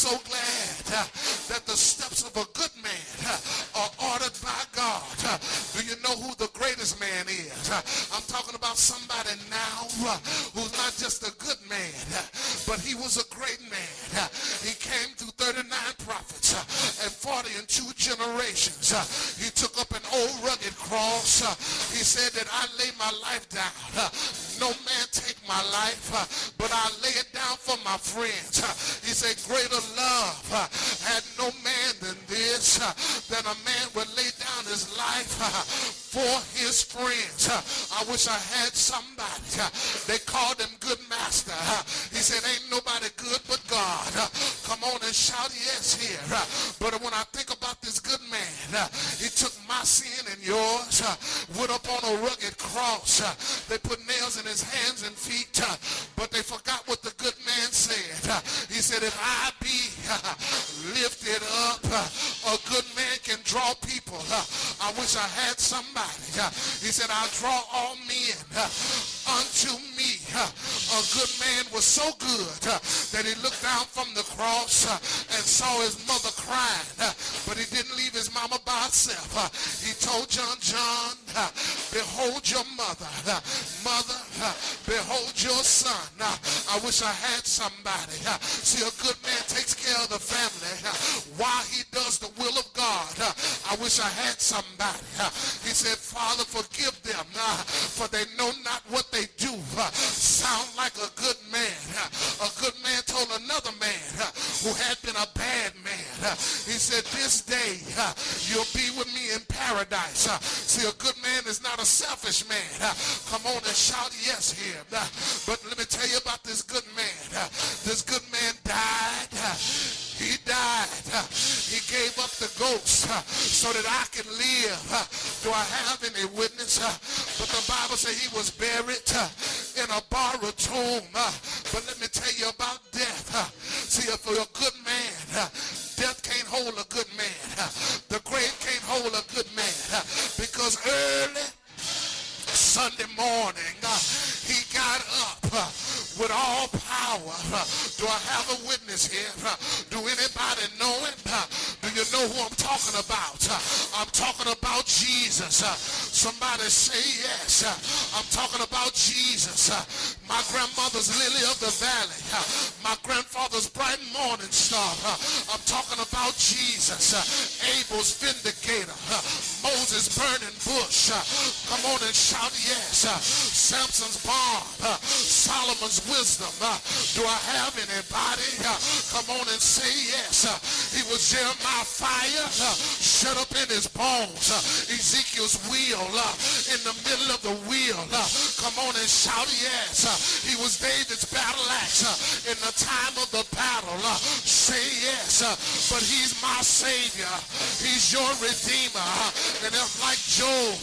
so glad that the steps of a good man are ordered by God. Do you know who the greatest man is? I'm talking about somebody now who's not just a good man, but he was a great man. He came through 39 prophets and 42 generations. He took up an old rugged cross. He said that I lay my life down. No man take my life, but I lay it down for my friends. He said, greater love had no man than this, that a man would lay down his life for his friends. I wish I had somebody. They called him good master. He said, ain't nobody good but God. Come on and shout yes here. But when I think about this good man, he took my sin and yours, went up on a rugged cross. They put nails in his hands and feet, but they forgot what the good man said. He said, if I be lifted up, a good man can draw people. I wish I had somebody. He said, I'll draw all men unto me. A good man was so good that he looked down from the cross and saw his mother crying, but he didn't leave his mama by herself. He told John, behold your mother. Mother, behold your son. I wish I had somebody. See, a good man takes care of the family while he does the will of God. I wish I had somebody. He said, Father, forgive them, for they know not what they do. Sound like a good man. A good man told another man who had been a bad man. He said, this day you'll be with me in paradise. See, a good man is not a selfish man. Come on and shout yes here. But let me tell you about this good man. This good man died. He died. He gave up the ghost so that I can live. Do I have any witness? But the Bible says he was buried in a borrowed tomb. But let me tell you about death. See, if you're a good man, death can't hold a good man. The grave can't hold a good man. Because early Sunday morning, he got up with all power. Do I have a witness here? Do anybody know him? Do you know who I'm talking about? I'm talking about Jesus. Somebody say yes. I'm talking about Jesus. My grandmother's lily of the valley. My grandfather's bright morning star. I'm talking about Jesus. Abel's vindicator. Moses' burning bush. Come on and shout yes. Samson's bomb. Solomon's wisdom. Do I have anybody? Come on and say yes. He was Jeremiah's fire shut up in his bones. Ezekiel's wheel in the middle of the wheel. Come on and shout yes. He was David's battle axe in the time of the battle. Say yes. But he's my Savior. He's your Redeemer. And if like Job,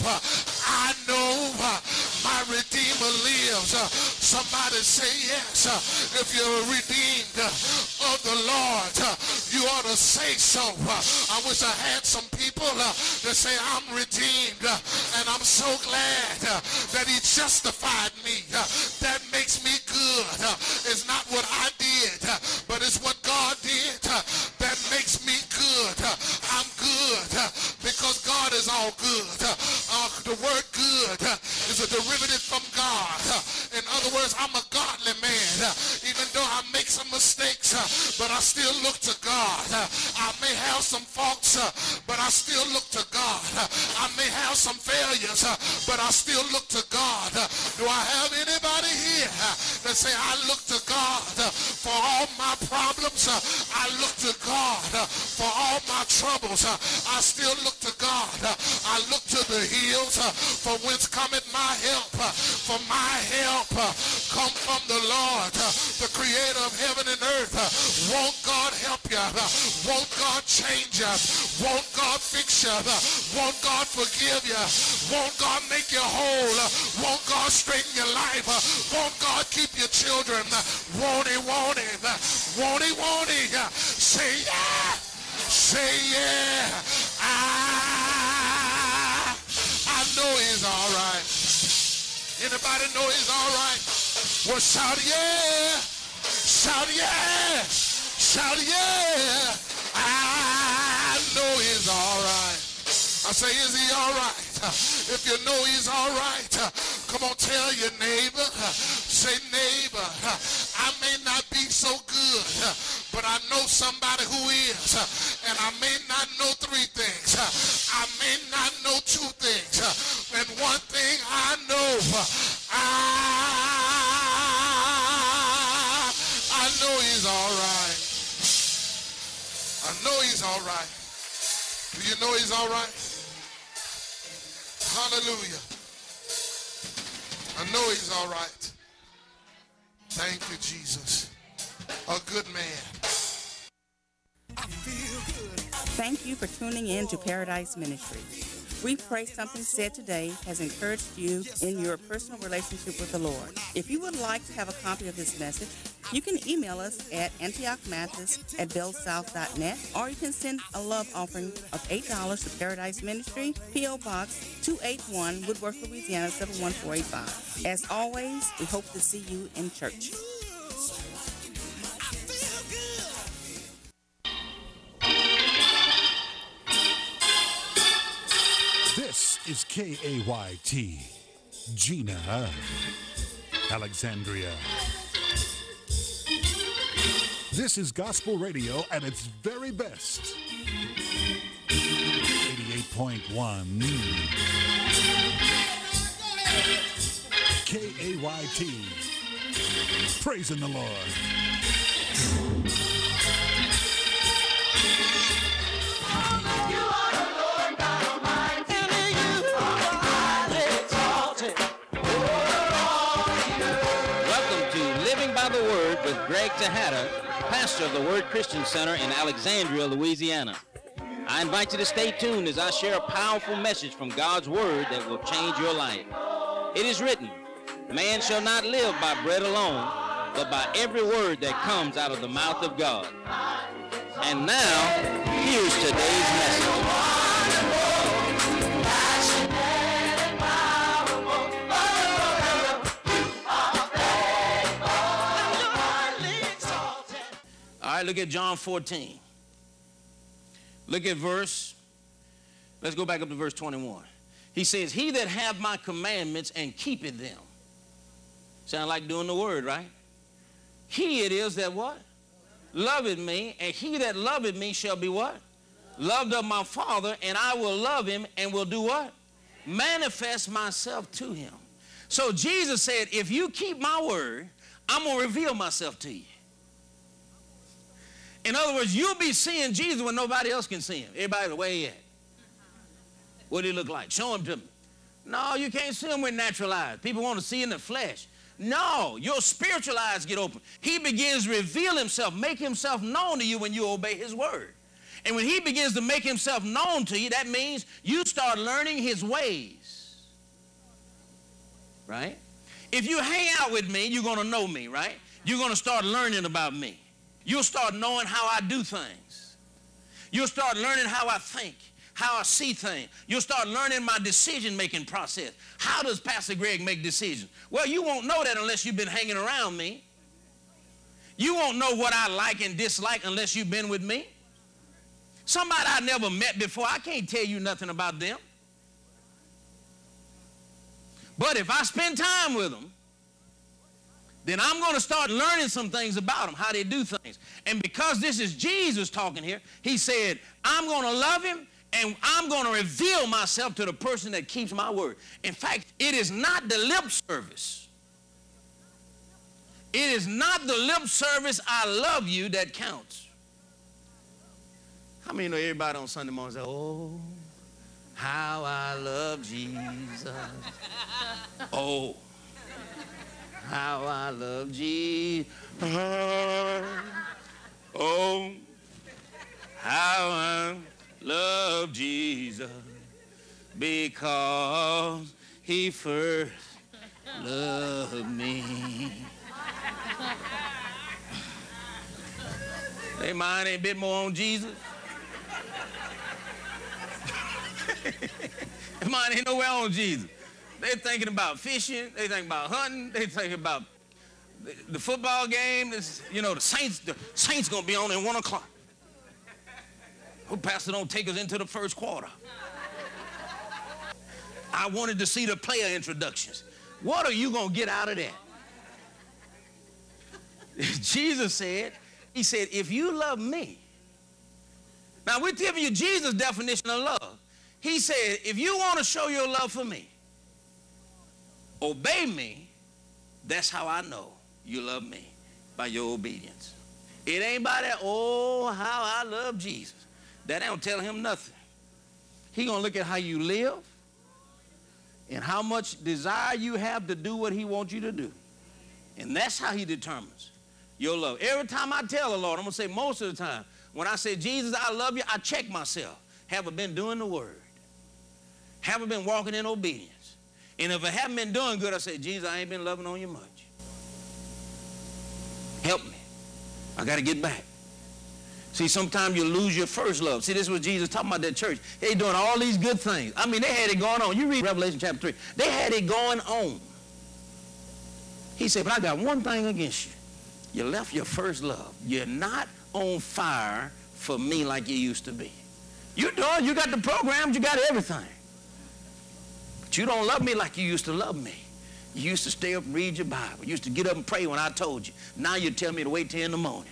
I know my Redeemer lives. Somebody say yes. If you're redeemed of the Lord, you ought to say so. I wish I had some people that say I'm redeemed, and I'm so glad that he justified me. That makes me good. It's not what I did, but it's what God did that makes me good. I'm good because God is all good. The word good is a derivative from God. In other words, I'm a godly man. Even though I make some mistakes, but I still look to God. I may have some faults, but I still look to God. I may have some failures, but I still look to God. Do I have anybody here that say I look to God for all my problems? I look to God for all my troubles. I still look to God. I look to the hills for whence cometh my help. For my help come from the Lord, the creator of heaven and earth. Won't God help you? Won't God change you? Won't God fix you? Won't God forgive you? Won't God make you whole? Won't God straighten your life? Won't God keep your children? Won't he? Won't he? Won't he? Won't he? Say yeah. Say yeah. I know he's all right. Anybody know he's all right? Well, shout yeah. Shout yeah. Shout, yeah, I know he's all right. I say, is he all right? If you know he's all right, come on, tell your neighbor. Say, neighbor, I may not be so good, but I know somebody who is. And I may not know three things. I may not know two things. And one thing I know, I know he's all right. I know he's all right. Do you know he's all right? Hallelujah. I know he's all right. Thank you, Jesus. A good man. I feel good. Thank you for tuning in to Paradise Ministry. We pray something said today has encouraged you in your personal relationship with the Lord. If you would like to have a copy of this message, you can email us at antiochmathis@bellsouth.net, or you can send a love offering of $8 to Paradise Ministry, P.O. Box 281, Woodworth, Louisiana 71485. As always, we hope to see you in church. This is KAYT, Gina, Alexandria. This is gospel radio at its very best. 88.1 KAYT. Praising the Lord. With Greg Tejada, pastor of the Word Christian Center in Alexandria, Louisiana. I invite you to stay tuned as I share a powerful message from God's Word that will change your life. It is written, man shall not live by bread alone, but by every word that comes out of the mouth of God. And now, here's today's message. All right, look at John 14. Look at let's go back up to verse 21. He says, he that hath my commandments and keepeth them. Sound like doing the word, right? He it is that what? Loveth me, and he that loveth me shall be what? Loved of my Father, and I will love him and will do what? Manifest myself to him. So Jesus said, if you keep my word, I'm going to reveal myself to you. In other words, you'll be seeing Jesus when nobody else can see him. Everybody's where he at? What did he look like? Show him to me. No, you can't see him with natural eyes. People want to see in the flesh. No, your spiritual eyes get open. He begins to reveal himself, make himself known to you when you obey his word. And when he begins to make himself known to you, that means you start learning his ways. Right? If you hang out with me, you're going to know me, right? You're going to start learning about me. You'll start knowing how I do things. You'll start learning how I think, how I see things. You'll start learning my decision-making process. How does Pastor Greg make decisions? Well, you won't know that unless you've been hanging around me. You won't know what I like and dislike unless you've been with me. Somebody I never met before, I can't tell you nothing about them. But if I spend time with them, then I'm going to start learning some things about them, how they do things. And because this is Jesus talking here, he said, I'm going to love him and I'm going to reveal myself to the person that keeps my word. In fact, it is not the lip service. It is not the lip service, I love you, that counts. How many know everybody on Sunday morning say, oh, how I love Jesus. Oh, how I love Jesus. Oh, how I love Jesus, because he first loved me. They mind ain't a bit more on Jesus. Their mind ain't nowhere on Jesus. They're thinking about fishing. They think about hunting. They think about The football game, the Saints going to be on at 1 o'clock. Hope Pastor don't take us into the first quarter. I wanted to see the player introductions. What are you going to get out of that? Jesus said, he said, if you love me. Now, we're giving you Jesus' definition of love. He said, if you want to show your love for me, obey me. That's how I know you love me, by your obedience. It ain't by that, oh, how I love Jesus. That ain't tell him nothing. He going to look at how you live and how much desire you have to do what he wants you to do. And that's how he determines your love. Every time I tell the Lord, I'm going to say most of the time, when I say, Jesus, I love you, I check myself. Have I been doing the word? Have I been walking in obedience? And if I haven't been doing good, I say, Jesus, I ain't been loving on you much. Help me. I got to get back. See, sometimes you lose your first love. See, this is what Jesus talking about that church. They doing all these good things. I mean, they had it going on. You read Revelation chapter 3. They had it going on. He said, but I got one thing against you. You left your first love. You're not on fire for me like you used to be. You're doing, you got the programs, you got everything. But you don't love me like you used to love me. You used to stay up and read your Bible. You used to get up and pray when I told you. Now you tell me to wait till in the morning.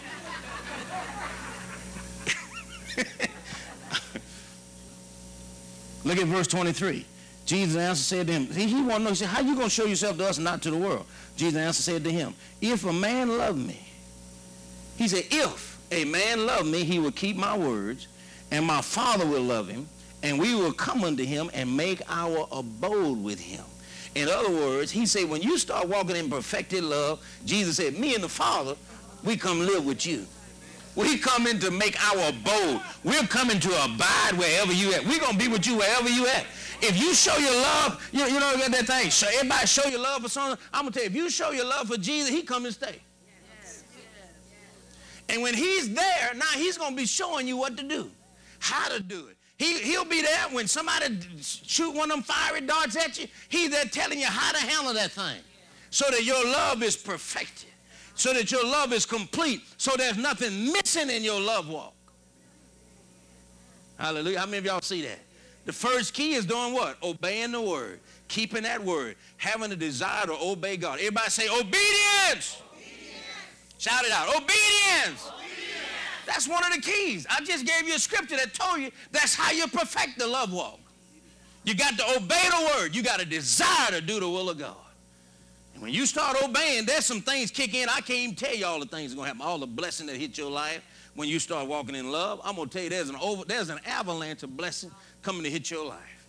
Look at verse 23. Jesus answered, said to him, he want to know, he said, how you going to show yourself to us and not to the world? Jesus answered, said to him, if a man love me, he said, if a man love me, he will keep my words, and my Father will love him, and we will come unto him and make our abode with him. In other words, he said, when you start walking in perfected love, Jesus said, me and the Father, we come live with you. We come in to make our abode. We're coming to abide wherever you at. We're going to be with you wherever you at. If you show your love, you know that thing, everybody show your love for someone. I'm going to tell you, if you show your love for Jesus, he come and stay. Yes. And when he's there, now he's going to be showing you what to do, how to do it. He'll be there when somebody shoot one of them fiery darts at you. He's there telling you how to handle that thing so that your love is perfected, so that your love is complete, so there's nothing missing in your love walk. Hallelujah. How many of y'all see that? The first key is doing what? Obeying the word, keeping that word, having a desire to obey God. Everybody say obedience. Obedience. Shout it out. Obedience. Obedience. That's one of the keys. I just gave you a scripture that told you that's how you perfect the love walk. You got to obey the word. You got a desire to do the will of God. And when you start obeying, there's some things kick in. I can't even tell you all the things that are going to happen, all the blessing that hit your life when you start walking in love. I'm going to tell you there's an avalanche of blessing coming to hit your life.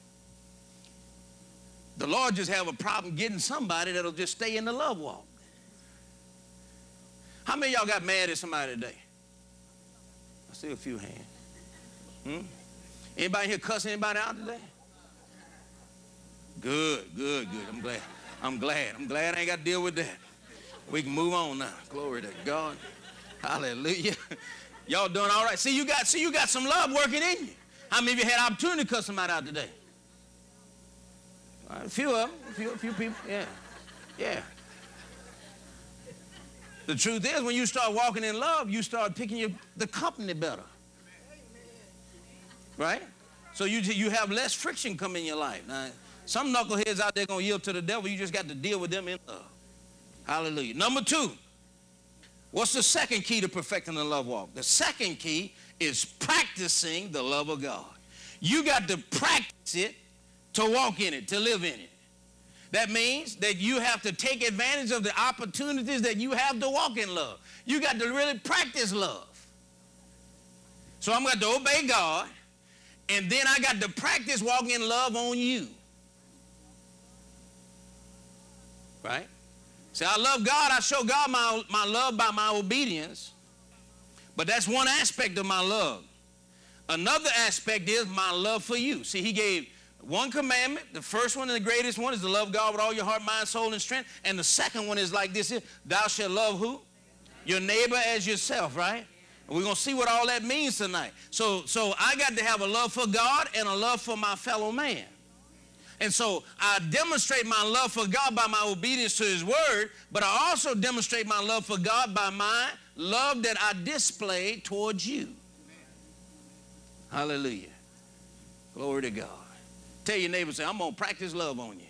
The Lord just have a problem getting somebody that'll just stay in the love walk. How many of y'all got mad at somebody today? I see a few hands. Anybody here cuss anybody out today? Good. I'm glad I ain't got to deal with that. We can move on now. Glory to God. Hallelujah. Y'all doing all right? See, you got some love working in you. How many of you had opportunity to cuss somebody out today? All right, a few of them, a few people. Yeah. The truth is, when you start walking in love, you start picking the company better. Right? So you have less friction come in your life. Now, some knuckleheads out there going to yield to the devil. You just got to deal with them in love. Hallelujah. Number 2, what's the second key to perfecting the love walk? The second key is practicing the love of God. You got to practice it to walk in it, to live in it. That means that you have to take advantage of the opportunities that you have to walk in love. You got to really practice love. So I'm going to obey God, and then I got to practice walking in love on you. Right? See, I love God. I show God my love by my obedience. But that's one aspect of my love. Another aspect is my love for you. See, he gave one commandment. The first one and the greatest one is to love God with all your heart, mind, soul, and strength. And the second one is like this: thou shalt love who? Your neighbor as yourself, right? And we're going to see what all that means tonight. So I got to have a love for God and a love for my fellow man. And so I demonstrate my love for God by my obedience to his word, but I also demonstrate my love for God by my love that I display towards you. Hallelujah. Glory to God. Tell your neighbor, say, I'm going to practice love on you.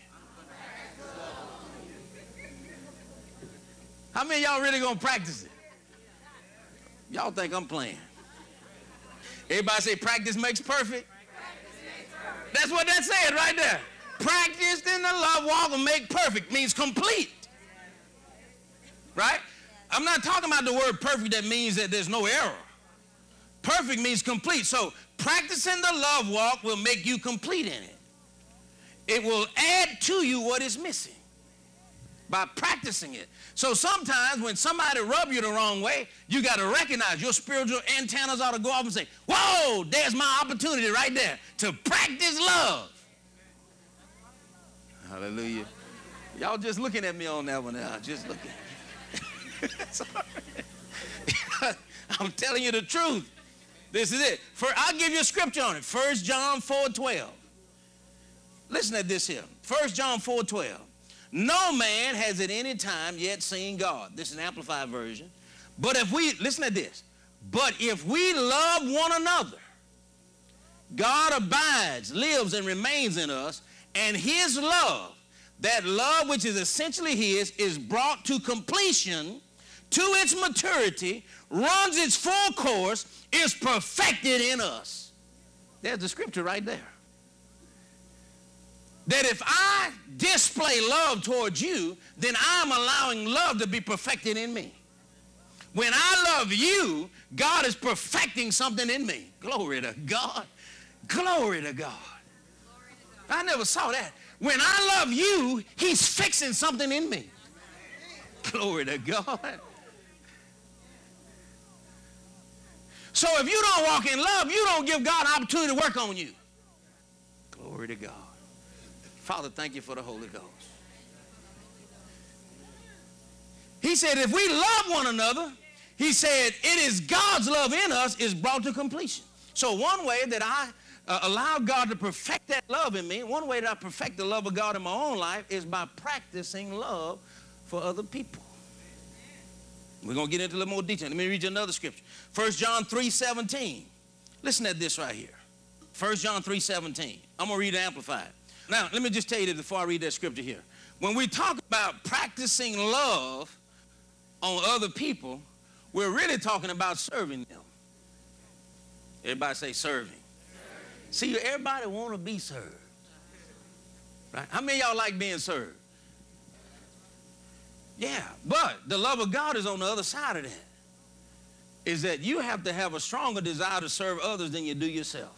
How many of y'all really going to practice it? Y'all think I'm playing. Everybody say practice makes perfect. That's what that said right there. Practiced in the love walk will make perfect means complete. Right? I'm not talking about the word perfect that means that there's no error. Perfect means complete. So practicing the love walk will make you complete in it. It will add to you what is missing by practicing it. So sometimes when somebody rub you the wrong way, you got to recognize your spiritual antennas ought to go off and say, whoa, there's my opportunity right there to practice love. Hallelujah. Y'all just looking at me on that one now. Just looking. I'm telling you the truth. This is it. I'll give you a scripture on it. 1 John 4:12. Listen at this here. 1 John 4:12. No man has at any time yet seen God. This is an amplified version. But if we, listen at this. But if we love one another, God abides, lives, and remains in us, and his love, that love which is essentially his, is brought to completion, to its maturity, runs its full course, is perfected in us. There's the scripture right there. That if I display love towards you, then I'm allowing love to be perfected in me. When I love you, God is perfecting something in me. Glory to God. Glory to God. I never saw that. When I love you, he's fixing something in me. Glory to God. So if you don't walk in love, you don't give God an opportunity to work on you. Glory to God. Father, thank you for the Holy Ghost. He said, if we love one another, he said, it is God's love in us is brought to completion. So one way that I allow God to perfect that love in me, one way that I perfect the love of God in my own life is by practicing love for other people. We're going to get into a little more detail. Let me read you another scripture. 1 John 3:17. Listen at this right here. 1 John 3:17. I'm going to read it amplified. Now, let me just tell you this before I read that scripture here. When we talk about practicing love on other people, we're really talking about serving them. Everybody say serving. See, everybody want to be served. Right? How many of y'all like being served? Yeah, but the love of God is on the other side of that. Is that you have to have a stronger desire to serve others than you do yourself.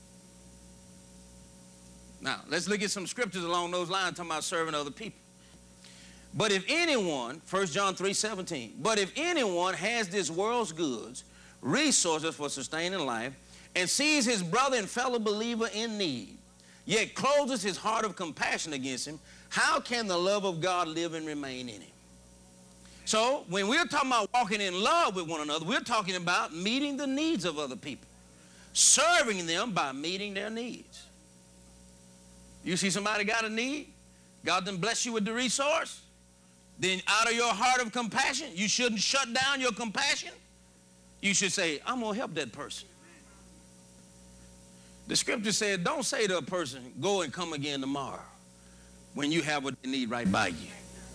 Now, let's look at some scriptures along those lines talking about serving other people. But if anyone, 1 John 3:17, but if anyone has this world's goods, resources for sustaining life, and sees his brother and fellow believer in need, yet closes his heart of compassion against him, how can the love of God live and remain in him? So when we're talking about walking in love with one another, we're talking about meeting the needs of other people, serving them by meeting their needs. You see somebody got a need, God done bless you with the resource, then out of your heart of compassion, you shouldn't shut down your compassion. You should say, I'm going to help that person. The scripture said, don't say to a person, go and come again tomorrow when you have what they need right by you.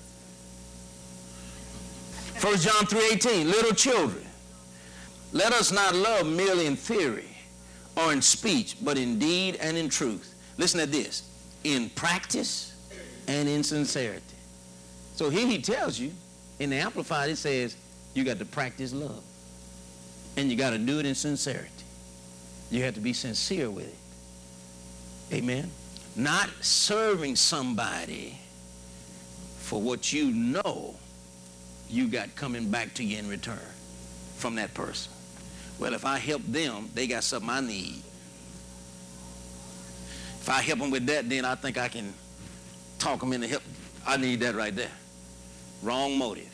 1 John 3:18, little children, let us not love merely in theory or in speech, but in deed and in truth. Listen to this, in practice and in sincerity. So here he tells you, in the Amplified, it says, you got to practice love. And you got to do it in sincerity. You have to be sincere with it. Amen? Not serving somebody for what you know you got coming back to you in return from that person. Well, if I help them, they got something I need. If I help them with that, then I think I can talk them into help. I need that right there. Wrong motive.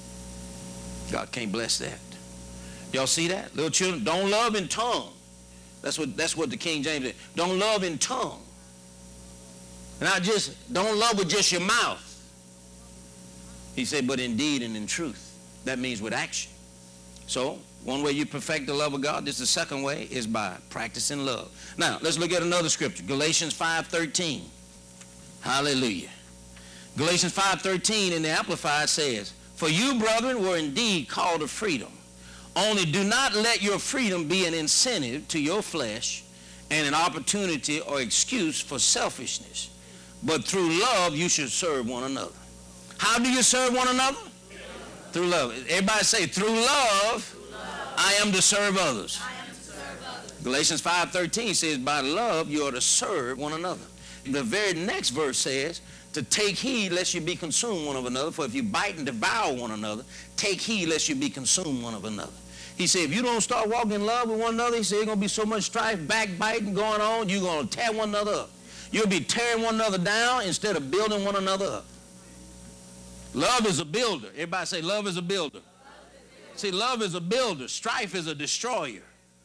God can't bless that. Y'all see that? Little children, don't love in tongue, That's what the King James said. Don't love in tongue. Not just, don't love with just your mouth. He said, but in deed and in truth. That means with action. So, one way you perfect the love of God, this is the second way, is by practicing love. Now, let's look at another scripture. Galatians 5:13. Hallelujah. Galatians 5:13 in the Amplified says, for you, brethren, were indeed called to freedom. Only do not let your freedom be an incentive to your flesh and an opportunity or excuse for selfishness. But through love, you should serve one another. How do you serve one another? Through love. Everybody say, through love, I am to serve others. Galatians 5:13 says, by love, you are to serve one another. The very next verse says, to take heed lest you be consumed one of another. For if you bite and devour one another, take heed lest you be consumed one of another. He said, if you don't start walking in love with one another, he said, there's going to be so much strife, backbiting going on, you're going to tear one another up. You'll be tearing one another down instead of building one another up. Love is a builder. Everybody say, love is a builder. See, love is a builder. Strife is a destroyer.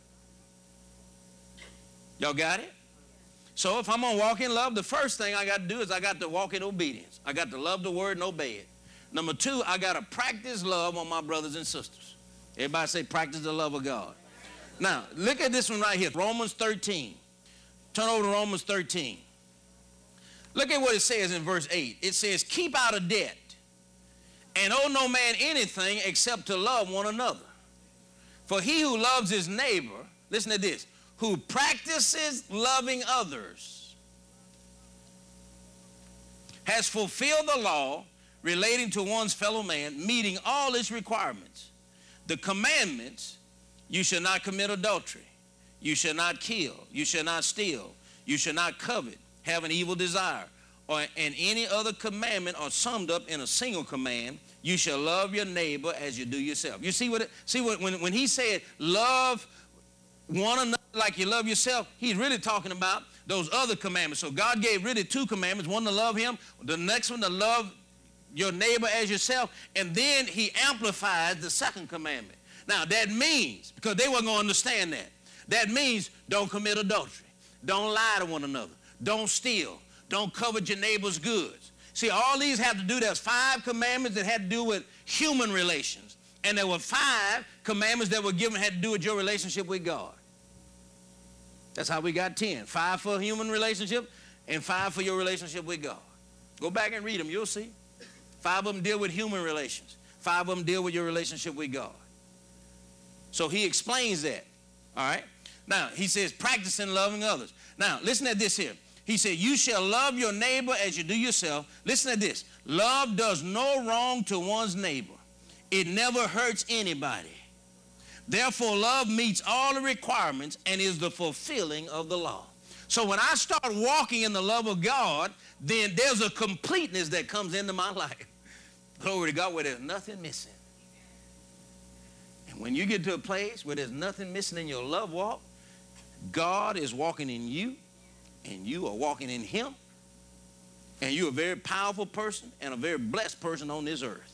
Y'all got it? So if I'm going to walk in love, the first thing I got to do is I got to walk in obedience. I got to love the word and obey it. Number two, I got to practice love on my brothers and sisters. Everybody say, practice the love of God. Now, look at this one right here, Romans 13. Turn over to Romans 13. Look at what it says in verse 8. It says, keep out of debt, and owe no man anything except to love one another. For he who loves his neighbor, listen to this, who practices loving others has fulfilled the law relating to one's fellow man, meeting all its requirements. The commandments, you shall not commit adultery, you shall not kill, you shall not steal, you shall not covet, have an evil desire, and any other commandment are summed up in a single command, you shall love your neighbor as you do yourself. You see when he said love one another like you love yourself, he's really talking about those other commandments. So God gave really two commandments, one to love him, the next one to love your neighbor as yourself, and then he amplifies the second commandment. Now that means, because they weren't going to understand that, that means don't commit adultery, don't lie to one another, don't steal, don't covet your neighbor's goods. See, all these have to do, there's 5 commandments that had to do with human relations, and there were 5 commandments that were given had to do with your relationship with God. That's how we got 10. 5 for a human relationship and 5 for your relationship with God. Go back and read them, you'll see. 5 of them deal with human relations. 5 of them deal with your relationship with God. So he explains that, all right? Now, he says practicing loving others. Now, listen at this here. He said, you shall love your neighbor as you do yourself. Listen to this. Love does no wrong to one's neighbor. It never hurts anybody. Therefore, love meets all the requirements and is the fulfilling of the law. So when I start walking in the love of God, then there's a completeness that comes into my life. Glory to God, where there's nothing missing. And when you get to a place where there's nothing missing in your love walk, God is walking in you, and you are walking in him, and you're a very powerful person and a very blessed person on this earth.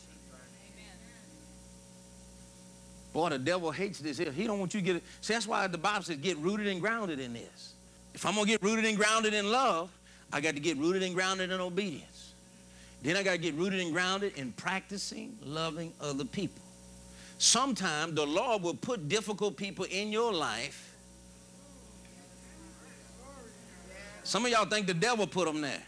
Boy, the devil hates this here. He don't want you to get it. See, that's why the Bible says get rooted and grounded in this. If I'm going to get rooted and grounded in love, I got to get rooted and grounded in obedience. Then I got to get rooted and grounded in practicing loving other people. Sometimes the Lord will put difficult people in your life. Some of y'all think the devil put them there.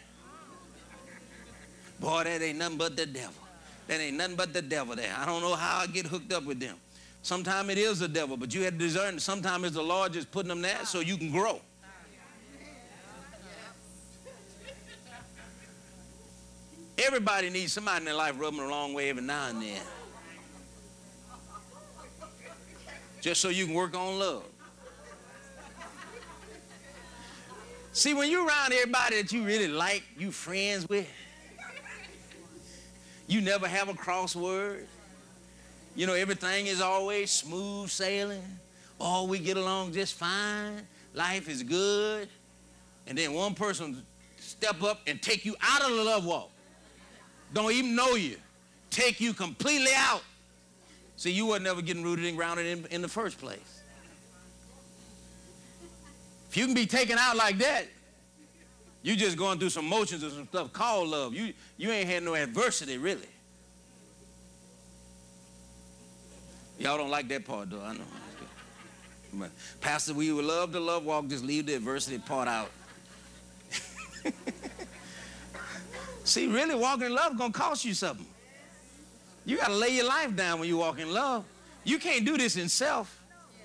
Boy, that ain't nothing but the devil. That ain't nothing but the devil there. I don't know how I get hooked up with them. Sometimes it is the devil, but you have to discern. Sometimes it's the Lord just putting them there so you can grow. Everybody needs somebody in their life rubbing the wrong way every now and then. Just so you can work on love. See, when you're around everybody that you really like, you friends with, you never have a crossword. You know, everything is always smooth sailing. Oh, we get along just fine. Life is good. And then one person step up and take you out of the love walk. Don't even know you. Take you completely out. See, you were never getting rooted and grounded in the first place. If you can be taken out like that, you just going through some motions and some stuff called love. You ain't had no adversity, really. Y'all don't like that part, though, I know. But Pastor, we would love to love walk, just leave the adversity part out. See, really walking in love is going to cost you something. You got to lay your life down when you walk in love. You can't do this in self.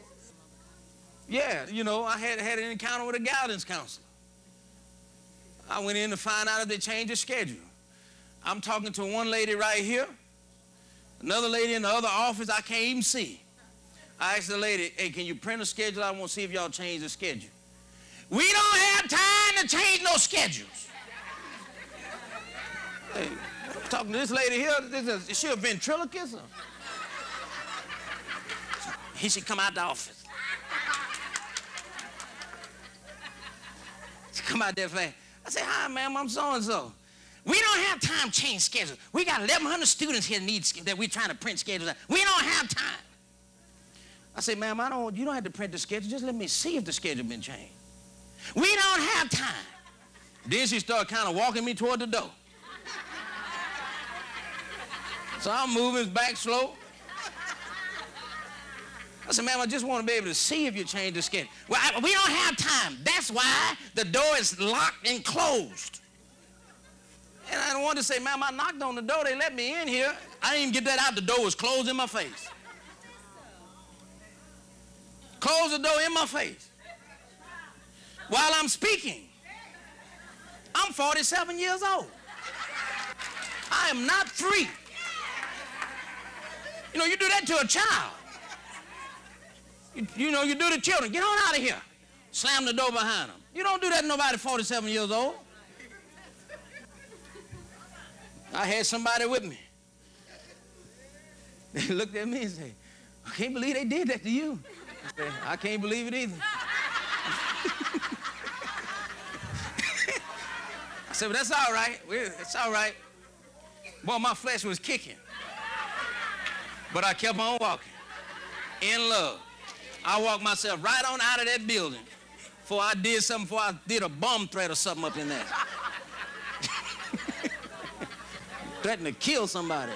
Yeah, you know, I had an encounter with a guidance counselor. I went in to find out if they changed the schedule. I'm talking to one lady right here, another lady in the other office I can't even see. I asked the lady, hey, can you print a schedule? I want to see if y'all change the schedule. We don't have time to change no schedules. Hey, I'm talking to this lady here. Is she a ventriloquist? He should come out the office. She come out there fast. I said, hi, ma'am, I'm so-and-so. We don't have time to change schedules. We got 1,100 students here that we're trying to print schedules out. We don't have time. I said, ma'am, you don't have to print the schedule. Just let me see if the schedule been changed. We don't have time. Then she started kind of walking me toward the door. So I'm moving back slow. I said, ma'am, I just want to be able to see if you changed the schedule. Well, we don't have time. That's why the door is locked and closed. And I wanted to say, ma'am, I knocked on the door. They let me in here. I didn't even get that out. The door was closed in my face. Close the door in my face. While I'm speaking. I'm 47 years old. I am not free. You know, you do that to a child. You know, you do to children. Get on out of here. Slam the door behind them. You don't do that to nobody 47 years old. I had somebody with me. They looked at me and said, I can't believe they did that to you. I said, I can't believe it either. I said, well, that's all right. It's all right. Boy, my flesh was kicking. But I kept on walking in love. I walked myself right on out of that building before I did a bomb threat or something up in there. Threatened to kill somebody.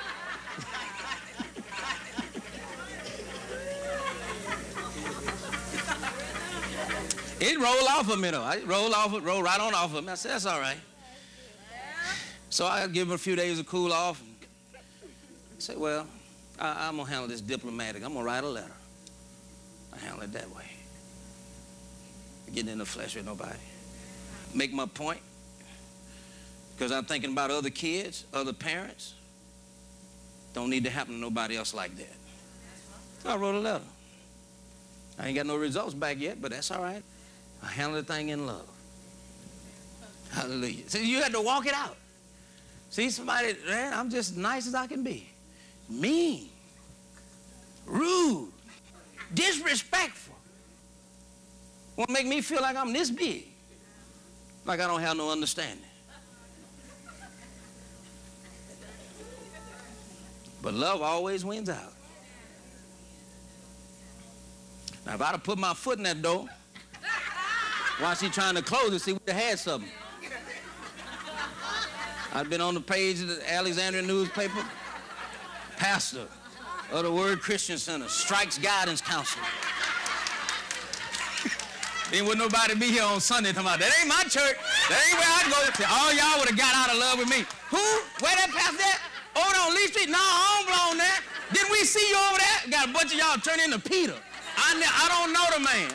It rolled off of me, though. It rolled right on off of me. I said, that's all right. So I give him a few days to cool off. I said, well, I'm going to handle this diplomatic. I'm going to write a letter. I handle it that way. Getting in the flesh with nobody. Make my point. Because I'm thinking about other kids, other parents. Don't need to happen to nobody else like that. So I wrote a letter. I ain't got no results back yet, but that's all right. I handle the thing in love. Hallelujah. So you had to walk it out. See somebody, man, I'm just nice as I can be. Mean, rude, disrespectful. Won't make me feel like I'm this big. Like I don't have no understanding. But love always wins out. Now, if I'd have put my foot in that door while she trying to close it, see, we'd have had something. I'd been on the page of the Alexandria newspaper. Pastor of the Word Christian Center strikes guidance counselor. Then wouldn't nobody be here on Sunday talking about, that ain't my church. That ain't where I'd go. All y'all would have got out of love with me. Who? Where that pastor at? Over there on Lee Street? No, I don't belong there. Didn't we see you over there? Got a bunch of y'all turn into Peter. I don't know the man.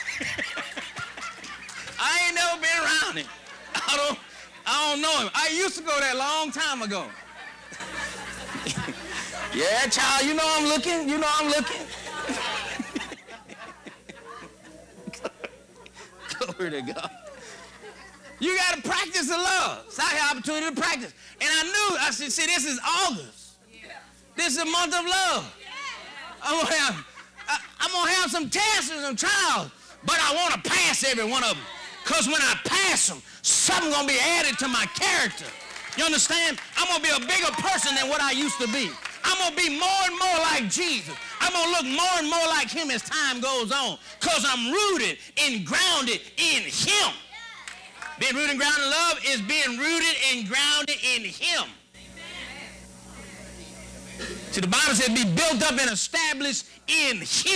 I ain't never been around him. I don't know him. I used to go there a long time ago. Yeah, child, you know I'm looking. You know I'm looking. Glory to God. You got to practice the love. So I had opportunity to practice. And I said, see, this is August. This is a month of love. I'm going to have some tests and some trials, but I want to pass every one of them. Because when I pass them, something's going to be added to my character. You understand? I'm going to be a bigger person than what I used to be. I'm going to be more and more like Jesus. I I'm going to look more and more like him as time goes on because I'm rooted and grounded in him. Being rooted and grounded in love is being rooted and grounded in him. See, the Bible said be built up and established in him.